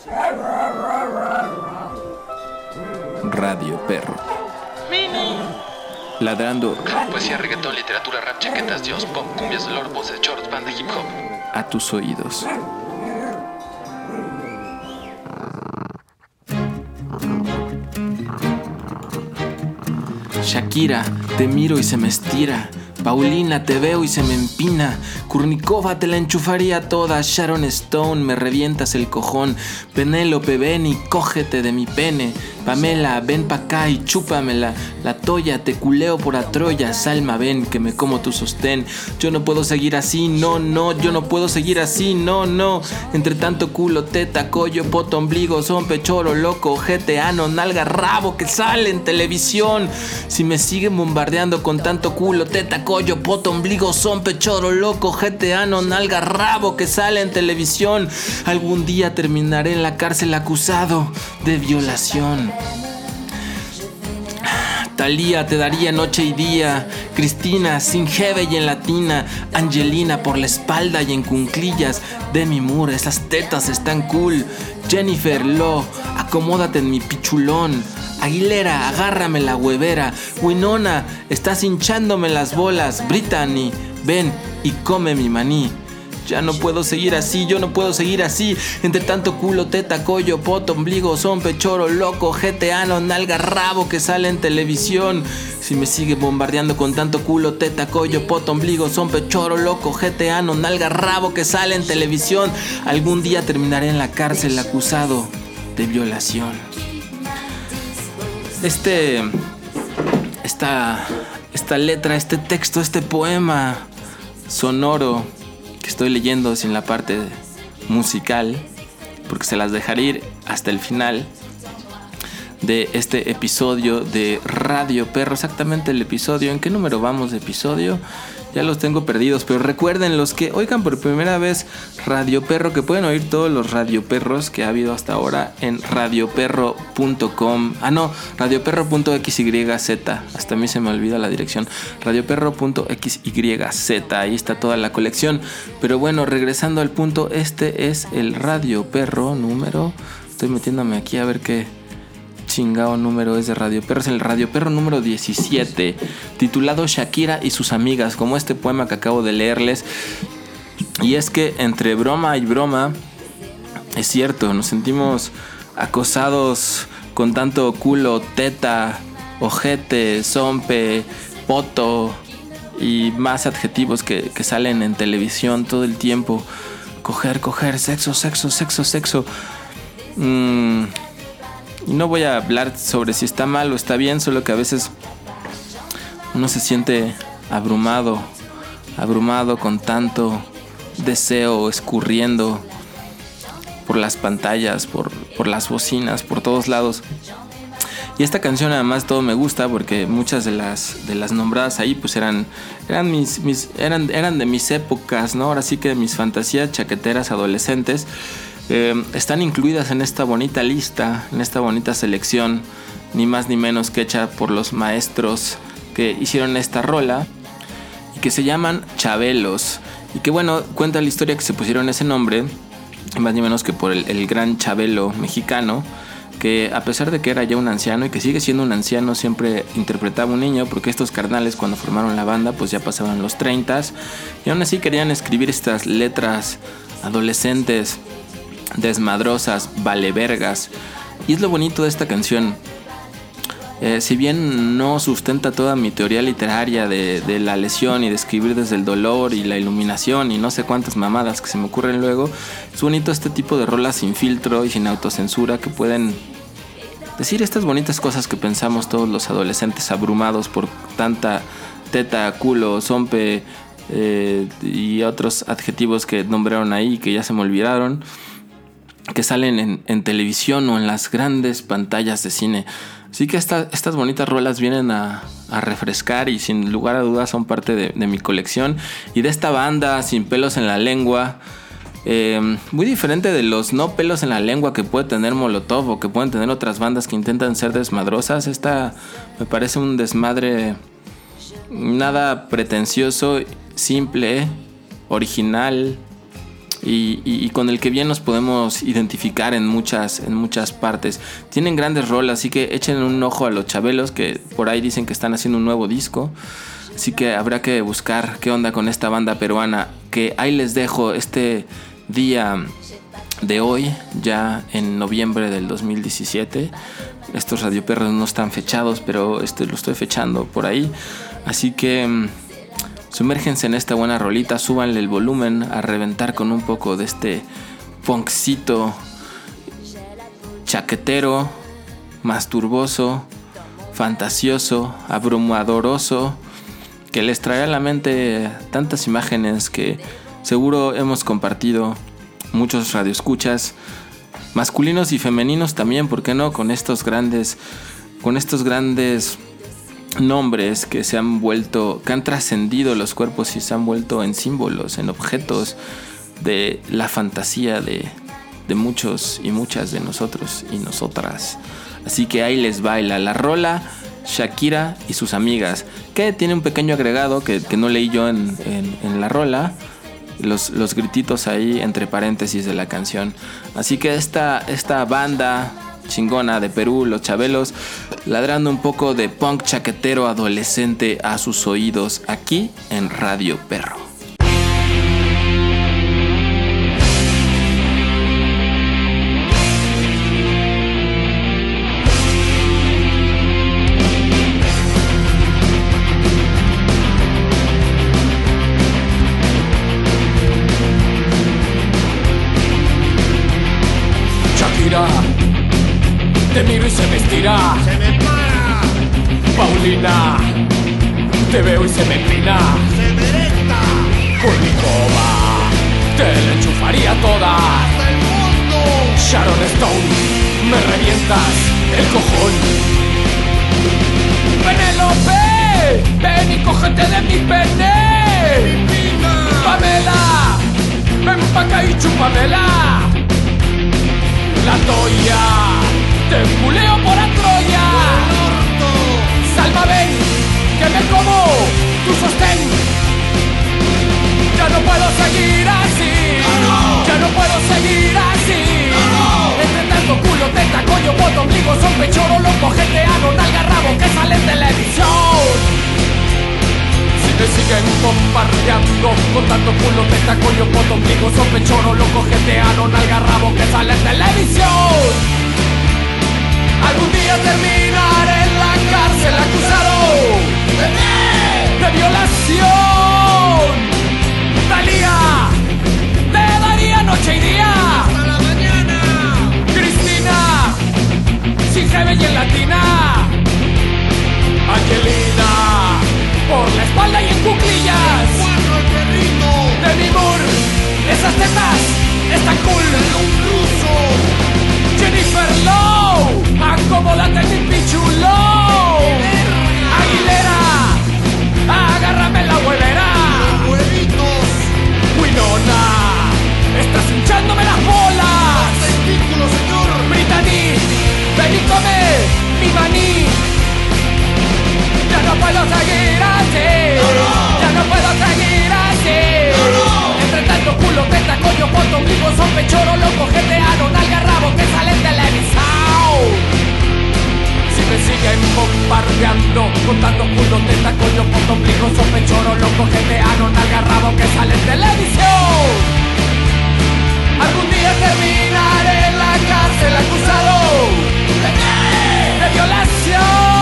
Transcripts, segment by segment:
Radio Perro. Mini. Ladrando. Poesía, reggaetón, literatura, rap, chaquetas, dios, pop, cumbias, dolor, voces, choros, banda, hip hop. A tus oídos. Shakira, te miro y se me estira. Paulina, te veo y se me empina. Kurnikova, te la enchufaría toda. Sharon Stone, me revientas el cojón. Penélope, ven y cógete de mi pene. Pamela, ven pa' acá y chúpamela. La Toya, te culeo por a Troya. Salma, ven que me como tu sostén. Yo no puedo seguir así, no, yo no puedo seguir así, no. Entre tanto culo, teta, collo, poto, ombligo, zompe, choro, loco, ojete, ano, nalga, rabo que sale en televisión. Si me siguen bombardeando con tanto culo, teta, collo, poto, ombligo, zompe, choro, loco, ojete, ano, nalga, rabo que sale en televisión, algún día terminaré en la cárcel acusado de violación. Talía, te daría noche y día. Cristina, sin jeve y en latina. Angelina, por la espalda y en cunclillas. Demi Moore, esas tetas están cool. Jennifer Lo, acomódate en mi pichulón. Aguilera, agárrame la huevera. Winona, estás hinchándome las bolas. Brittany, ven y come mi maní. Ya no puedo seguir así, yo no puedo seguir así. Entre tanto culo, teta, collo, poto, ombligo, zompe, choro, loco, jete, ano, nalga, rabo que sale en televisión. Si me sigue bombardeando con tanto culo, teta, collo, poto, ombligo, zompe, choro, loco, jete, ano, nalga, rabo que sale en televisión, algún día terminaré en la cárcel acusado de violación. Esta letra, este texto, este poema sonoro que estoy leyendo sin la parte musical, porque se las dejaré ir hasta el final de este episodio de Radio Perro. Exactamente el episodio, ¿en qué número vamos de episodio? Ya los tengo perdidos, pero recuerden los que oigan por primera vez Radio Perro, que pueden oír todos los Radio Perros que ha habido hasta ahora en radioperro.com. radioperro.xyz. Hasta a mí se me olvida la dirección. radioperro.xyz. Ahí está toda la colección. Pero bueno, regresando al punto, este es el Radio Perro número. Estoy metiéndome aquí a ver qué chingado número es de Radio Perro. Es el Radio Perro número 17, titulado Shakira y sus amigas, como este poema que acabo de leerles. Y es que entre broma y broma, es cierto, nos sentimos acosados con tanto culo, teta, ojete, zompe, poto y más adjetivos que salen en televisión todo el tiempo. Coger, sexo. Y no voy a hablar sobre si está mal o está bien, solo que a veces uno se siente abrumado con tanto deseo escurriendo por las pantallas, por las bocinas, por todos lados. Y esta canción además todo me gusta porque muchas de las nombradas ahí pues eran de mis épocas, ¿no? Ahora sí que mis fantasías chaqueteras adolescentes. Están incluidas en esta bonita lista, en esta bonita selección, ni más ni menos que hecha por los maestros que hicieron esta rola y que se llaman Chabelos. Y que bueno, cuenta la historia que se pusieron ese nombre, más ni menos que por el gran Chabelo mexicano, que a pesar de que era ya un anciano y que sigue siendo un anciano, siempre interpretaba un niño, porque estos carnales cuando formaron la banda pues ya pasaban los 30 y aún así querían escribir estas letras adolescentes, desmadrosas, valevergas. Y es lo bonito de esta canción. Si bien no sustenta toda mi teoría literaria de la lesión y de escribir desde el dolor y la iluminación y no sé cuántas mamadas que se me ocurren luego, es bonito este tipo de rolas sin filtro y sin autocensura que pueden decir estas bonitas cosas que pensamos todos los adolescentes abrumados por tanta teta, culo, zompe y otros adjetivos que nombraron ahí que ya se me olvidaron, que salen en televisión o en las grandes pantallas de cine. Así que estas bonitas rolas vienen a refrescar y sin lugar a dudas son parte de mi colección y de esta banda Sin Pelos en la Lengua. Muy diferente de los no pelos en la lengua que puede tener Molotov o que pueden tener otras bandas que intentan ser desmadrosas. Esta me parece un desmadre nada pretencioso, simple, original, y con el que bien nos podemos identificar en muchas partes. Tienen grandes rolas, así que echen un ojo a los Chabelos, que por ahí dicen que están haciendo un nuevo disco. Así que habrá que buscar qué onda con esta banda peruana, que ahí les dejo este día de hoy, ya en noviembre del 2017. Estos radioperros no están fechados, pero lo estoy fechando por ahí. Así que sumérgense en esta buena rolita, súbanle el volumen a reventar con un poco de este punkcito chaquetero, masturboso, fantasioso, abrumadoroso, que les traerá a la mente tantas imágenes que seguro hemos compartido muchos radioescuchas, masculinos y femeninos también, ¿por qué no? Con estos grandes nombres que se han vuelto, que han trascendido los cuerpos y se han vuelto en símbolos, en objetos de la fantasía de muchos y muchas de nosotros y nosotras. Así que ahí les baila la rola Shakira y sus amigas, que tiene un pequeño agregado que no leí yo en la rola, los grititos ahí entre paréntesis de la canción. Así que esta banda chingona de Perú, los Chabelos, ladrando un poco de punk chaquetero adolescente a sus oídos aquí en Radio Perro. Te miro y se me estira, se me para, Paulina, te veo y se me empina, se me erecta, con mi coba te la enchufaría toda. hasta el fondo, Sharon Stone, me revientas el cojón. Penélope, ven y cógete de mi pene. pica, Pamela, ven pa' acá y chúpamela. La Toya, te culeo por la Troya. orto, Salma, ven, que me como tu sostén. Ya no puedo seguir así, ya no puedo seguir así. Entre tanto culo, teta, coño, poto, ombligo, son pechoro, loco, gente, ano, nalga, rabo, que sale en televisión. Si me siguen bombardeando con tanto culo, teta, coño, poto, ombligo, son pechoro, loco, gente, ano, nalga, rabo, que sale en televisión. Algún día terminaré en la cárcel acusado de violación. Talía, te daría noche y día. hasta la mañana, Cristina, sin jeve y en latina. Angelina, por la espalda y en cuclillas. cuatro el perrito, Demi Moore, esas tetas están cool. un ruso, Jennifer Lowe, acomódate mi pichulo. Aguilera, agárrame la huevera. huevitos, Winona, estás hinchándome las bolas. testículos, señor, Brittany, ven y come mi maní. Ya no puedo seguir así, ya no puedo seguir así. Entre tanto culo, teta, coño, poto, ombligo, son pechoro, loco, gente, ano, nalga, rabo, que sale en televisión. Si me siguen bombardeando con tanto culo, teta, coño, poto, ombligo, son pechoro, loco, gente, ano, nalga, rabo, que sale en televisión. Algún día terminaré en la cárcel acusado de violación.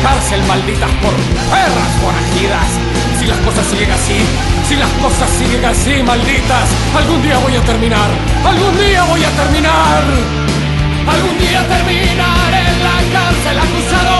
cárcel, malditas por perras forajidas. Si las cosas siguen así, si las cosas siguen así, malditas, algún día voy a terminar, algún día voy a terminar. Algún día terminaré en la cárcel acusado